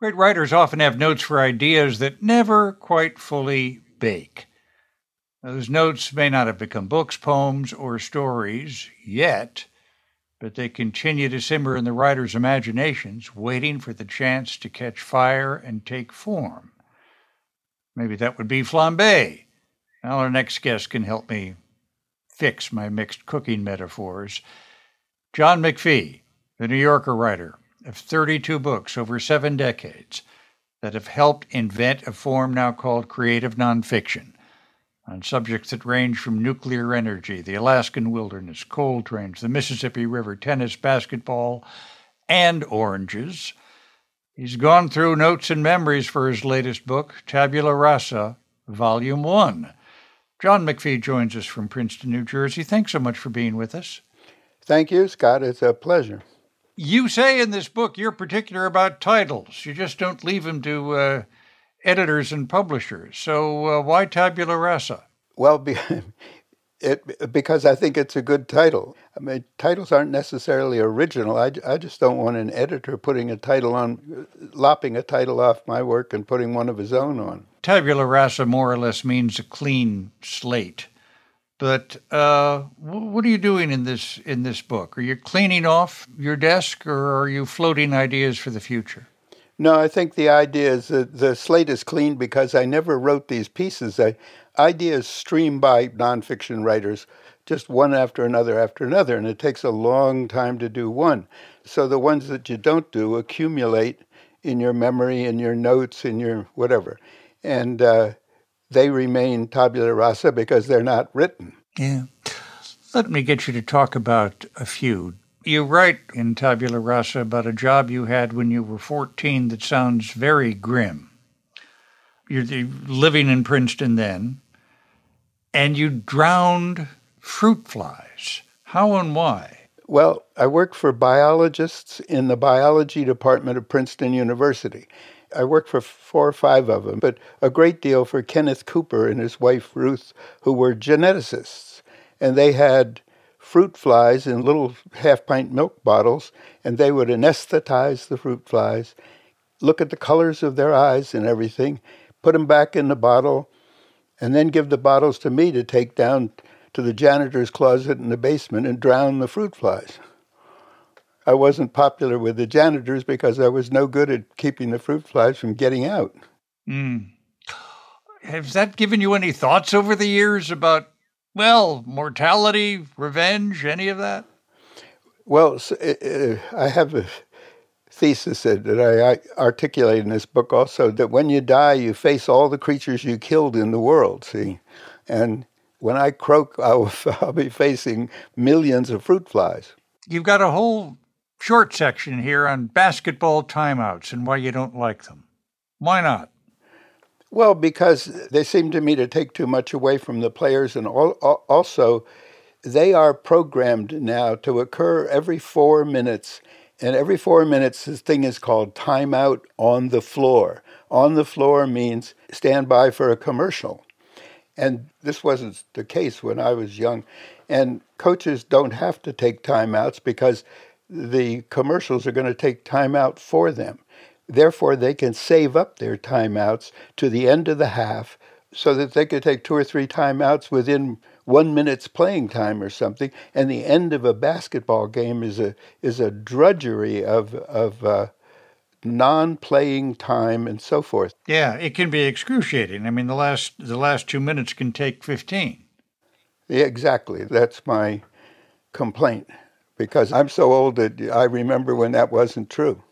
Great writers often have notes for ideas that never quite fully bake. Those notes may not have become books, poems, or stories yet, but they continue to simmer in the writer's imaginations, waiting for the chance to catch fire and take form. Maybe that would be Flambe. Now our next guest can help me fix my mixed cooking metaphors. John McPhee, the New Yorker writer of 32 books over 7 decades that have helped invent a form now called creative nonfiction on subjects that range from nuclear energy, the Alaskan wilderness, coal trains, the Mississippi River, tennis, basketball, and oranges. He's gone through notes and memories for his latest book, Tabula Rasa, Volume 1. John McPhee joins us from Princeton, New Jersey. Thanks so much for being with us. Thank you, Scott. It's a pleasure. You say in this book you're particular about titles. You just don't leave them to editors and publishers. So why Tabula Rasa? Well, because I think it's a good title. I mean, titles aren't necessarily original. I just don't want an editor lopping a title off my work and putting one of his own on. Tabula Rasa more or less means a clean slate. But what are you doing in this book? Are you cleaning off your desk, or are you floating ideas for the future? No, I think the idea is that the slate is clean because I never wrote these pieces. Ideas stream by nonfiction writers, just one after another, and it takes a long time to do one. So the ones that you don't do accumulate in your memory, in your notes, in your whatever. And they remain tabula rasa because they're not written. Yeah. Let me get you to talk about a few. You write in Tabula Rasa about a job you had when you were 14 that sounds very grim. You're living in Princeton then, and you drowned fruit flies. How and why? Well, I worked for biologists in the biology department of Princeton University. I worked for 4 or 5 of them, but a great deal for Kenneth Cooper and his wife Ruth, who were geneticists. And they had fruit flies in little half-pint milk bottles, and they would anesthetize the fruit flies, look at the colors of their eyes and everything, put them back in the bottle, and then give the bottles to me to take down to the janitor's closet in the basement and drown the fruit flies. I wasn't popular with the janitors because I was no good at keeping the fruit flies from getting out. Has that given you any thoughts over the years about, mortality, revenge, any of that? Well, I have a thesis that I articulate in this book also, that when you die, you face all the creatures you killed in the world, see? And when I croak, I'll be facing millions of fruit flies. You've got a whole short section here on basketball timeouts and why you don't like them. Why not? Well, because they seem to me to take too much away from the players, and also they are programmed now to occur every 4 minutes. And every 4 minutes, this thing is called timeout on the floor. On the floor means stand by for a commercial. And this wasn't the case when I was young. And coaches don't have to take timeouts because the commercials are going to take time out for them. Therefore, they can save up their timeouts to the end of the half so that they could take 2 or 3 timeouts within 1 minute's playing time or something. And the end of a basketball game is a drudgery of non-playing time and so forth. Yeah, it can be excruciating. I mean, the last 2 minutes can take 15. Yeah, exactly. That's my complaint, because I'm so old that I remember when that wasn't true.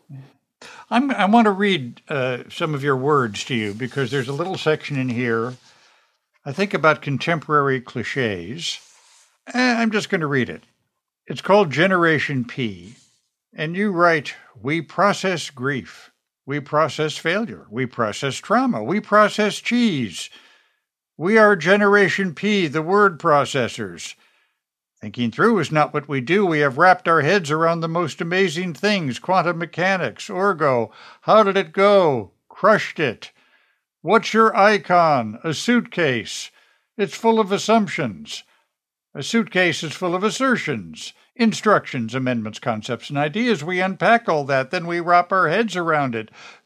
I want to read some of your words to you, because there's a little section in here, I think, about contemporary cliches. I'm just going to read it. It's called Generation P. And you write, we process grief. We process failure. We process trauma. We process cheese. We are Generation P, the word processors. Thinking through is not what we do. We have wrapped our heads around the most amazing things. Quantum mechanics, orgo. How did it go? Crushed it. What's your icon? A suitcase. It's full of assumptions. A suitcase is full of assertions, instructions, amendments, concepts, and ideas. We unpack all that, then we wrap our heads around it.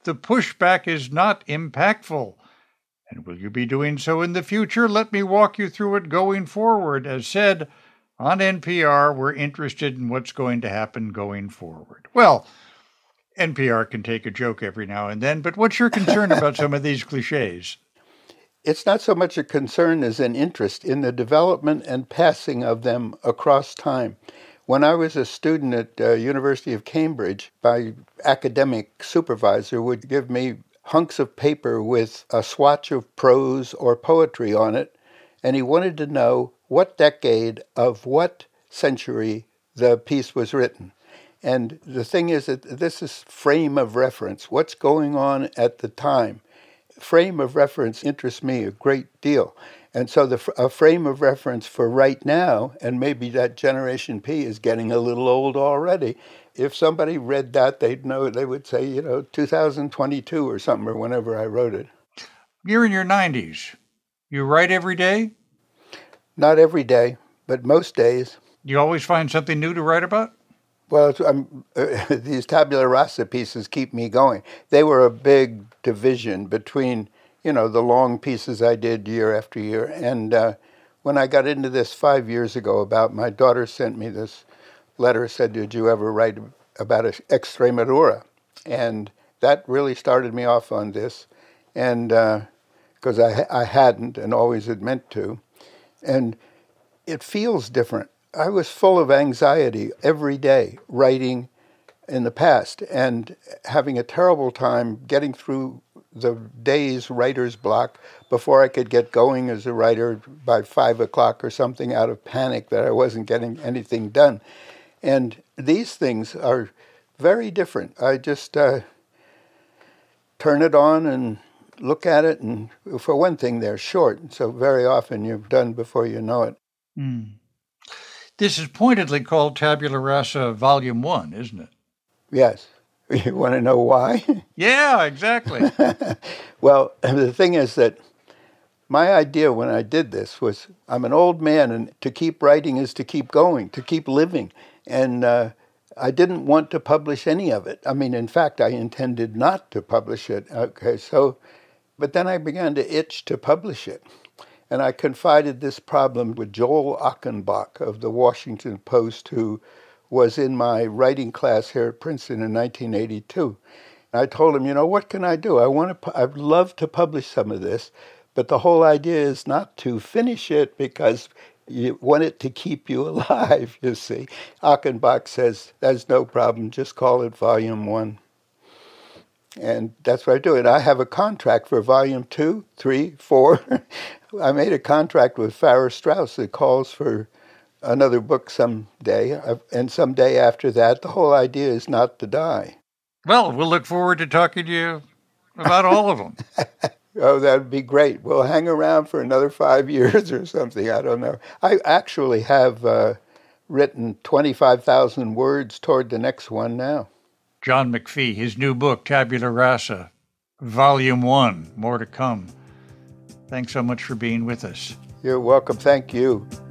the pushback is not impactful. And will you be doing so in the future? Let me walk you through it going forward. As said, on NPR, we're interested in what's going to happen going forward. Well, NPR can take a joke every now and then, but what's your concern about some of these cliches? It's not so much a concern as an interest in the development and passing of them across time. When I was a student at University of Cambridge, my academic supervisor would give me hunks of paper with a swatch of prose or poetry on it, and he wanted to know what decade of what century the piece was written. And the thing is that this is frame of reference, what's going on at the time. Frame of reference interests me a great deal. And so a frame of reference for right now, and maybe that Generation P is getting a little old already. If somebody read that, they'd know, they would say, 2022 or something, or whenever I wrote it. You're in your 90s. You write every day? Not every day, but most days. You always find something new to write about? Well, these tabula rasa pieces keep me going. They were a big division between, the long pieces I did year after year. And when I got into this 5 years ago, my daughter sent me this letter, said, did you ever write about Extremadura? And that really started me off on this, and because I hadn't and always had meant to. And it feels different. I was full of anxiety every day writing in the past and having a terrible time getting through the day's writer's block before I could get going as a writer by 5 o'clock or something, out of panic that I wasn't getting anything done. And these things are very different. I just turn it on and look at it, and for one thing, they're short, so very often you're done before you know it. Mm. This is pointedly called Tabula Rasa Volume 1, isn't it? Yes. You want to know why? Yeah, exactly. Well, the thing is that my idea when I did this was, I'm an old man, and to keep writing is to keep going, to keep living. And I didn't want to publish any of it. I mean, in fact, I intended not to publish it. But then I began to itch to publish it. And I confided this problem with Joel Achenbach of the Washington Post, who was in my writing class here at Princeton in 1982. And I told him, what can I do? I'd love to publish some of this, but the whole idea is not to finish it because you want it to keep you alive, you see. Achenbach says, that's no problem, just call it Volume 1. And that's what I do. And I have a contract for Volume 2, 3, 4. I made a contract with Farrar Straus that calls for another book someday. And someday after that, the whole idea is not to die. Well, we'll look forward to talking to you about all of them. Oh, that would be great. We'll hang around for another 5 years or something. I don't know. I actually have written 25,000 words toward the next one now. John McPhee, his new book, Tabula Rasa, Volume 1, more to come. Thanks so much for being with us. You're welcome. Thank you.